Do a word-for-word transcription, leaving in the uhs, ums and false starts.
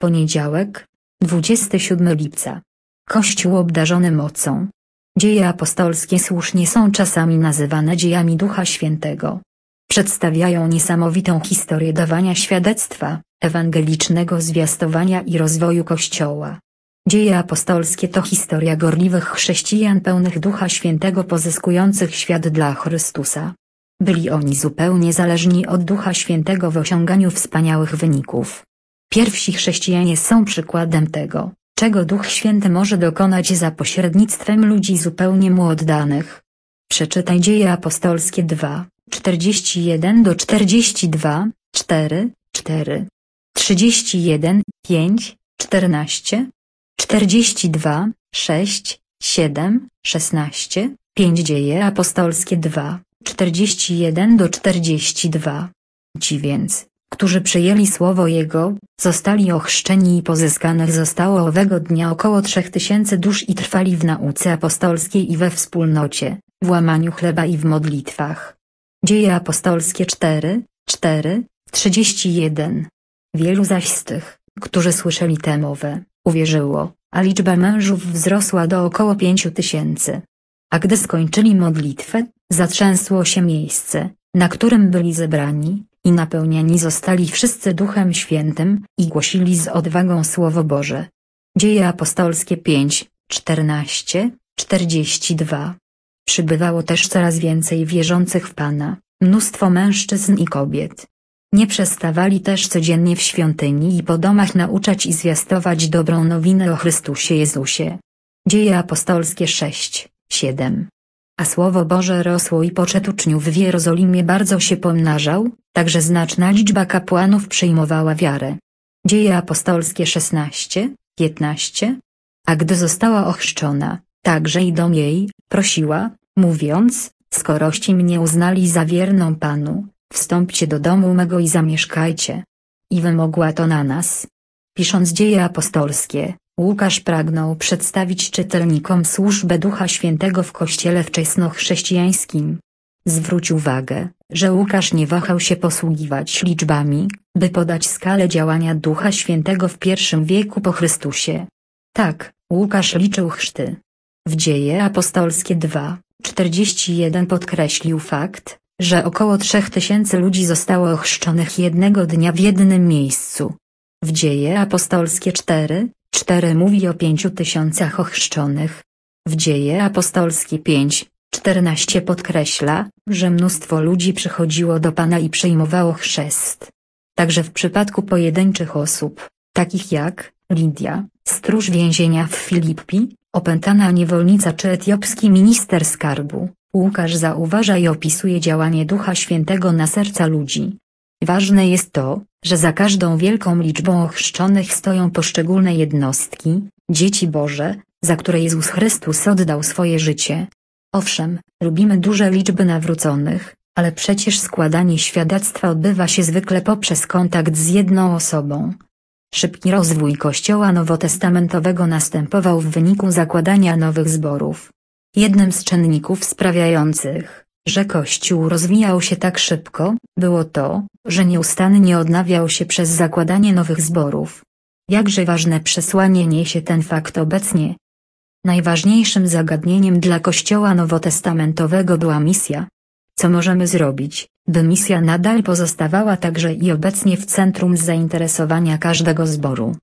Poniedziałek, dwudziestego siódmego lipca. Kościół obdarzony mocą. Dzieje apostolskie słusznie są czasami nazywane dziejami Ducha Świętego. Przedstawiają niesamowitą historię dawania świadectwa, ewangelicznego zwiastowania i rozwoju Kościoła. Dzieje apostolskie to historia gorliwych chrześcijan pełnych Ducha Świętego pozyskujących świat dla Chrystusa. Byli oni zupełnie zależni od Ducha Świętego w osiąganiu wspaniałych wyników. Pierwsi chrześcijanie są przykładem tego, czego Duch Święty może dokonać za pośrednictwem ludzi zupełnie mu oddanych. Przeczytaj Dzieje apostolskie dwa, czterdzieści jeden do czterdziestu dwóch, cztery, cztery, trzydzieści jeden, pięć, czternaście, czterdzieści dwa, sześć, siedem, szesnaście, pięć. Dzieje apostolskie dwa, czterdzieści jeden do czterdziestu dwóch. Ci więc, którzy przyjęli słowo Jego, zostali ochrzczeni i pozyskanych zostało owego dnia około trzech tysięcy dusz i trwali w nauce apostolskiej i we wspólnocie, w łamaniu chleba i w modlitwach. Dzieje apostolskie cztery, cztery, trzydzieści jeden. Wielu zaś z tych, którzy słyszeli tę mowę, uwierzyło, a liczba mężów wzrosła do około pięciu tysięcy. A gdy skończyli modlitwę, zatrzęsło się miejsce, na którym byli zebrani, i napełniani zostali wszyscy Duchem Świętym, i głosili z odwagą Słowo Boże. Dzieje apostolskie pięć, czternaście, czterdzieści dwa. Przybywało też coraz więcej wierzących w Pana, mnóstwo mężczyzn i kobiet. Nie przestawali też codziennie w świątyni i po domach nauczać i zwiastować dobrą nowinę o Chrystusie Jezusie. Dzieje apostolskie sześć, siedem. A Słowo Boże rosło i poczet uczniów w Jerozolimie bardzo się pomnażał, także znaczna liczba kapłanów przyjmowała wiarę. Dzieje apostolskie szesnaście, piętnaście. A gdy została ochrzczona, także i dom jej, prosiła, mówiąc, skoroście mnie uznali za wierną Panu, wstąpcie do domu mego i zamieszkajcie. I wymogła to na nas. Pisząc Dzieje apostolskie, Łukasz pragnął przedstawić czytelnikom służbę Ducha Świętego w Kościele wczesnochrześcijańskim. Zwróć uwagę, że Łukasz nie wahał się posługiwać liczbami, by podać skalę działania Ducha Świętego w pierwszym wieku po Chrystusie. Tak, Łukasz liczył chrzty. W Dzieje apostolskie dwa, czterdzieści jeden podkreślił fakt, że około trzech tysięcy ludzi zostało ochrzczonych jednego dnia w jednym miejscu. W Dzieje apostolskie cztery, cztery mówi o pięciu tysiącach ochrzczonych. W Dzieje apostolskie pięć, czternaście podkreśla, że mnóstwo ludzi przychodziło do Pana i przyjmowało chrzest. Także w przypadku pojedynczych osób, takich jak Lidia, stróż więzienia w Filippi, opętana niewolnica czy etiopski minister skarbu, Łukasz zauważa i opisuje działanie Ducha Świętego na serca ludzi. Ważne jest to, że za każdą wielką liczbą ochrzczonych stoją poszczególne jednostki, dzieci Boże, za które Jezus Chrystus oddał swoje życie. Owszem, lubimy duże liczby nawróconych, ale przecież składanie świadectwa odbywa się zwykle poprzez kontakt z jedną osobą. Szybki rozwój Kościoła nowotestamentowego następował w wyniku zakładania nowych zborów. Jednym z czynników sprawiających, że Kościół rozwijał się tak szybko, było to, że nieustannie odnawiał się przez zakładanie nowych zborów. Jakże ważne przesłanie niesie ten fakt obecnie. Najważniejszym zagadnieniem dla Kościoła nowotestamentowego była misja. Co możemy zrobić, by misja nadal pozostawała także i obecnie w centrum zainteresowania każdego zboru?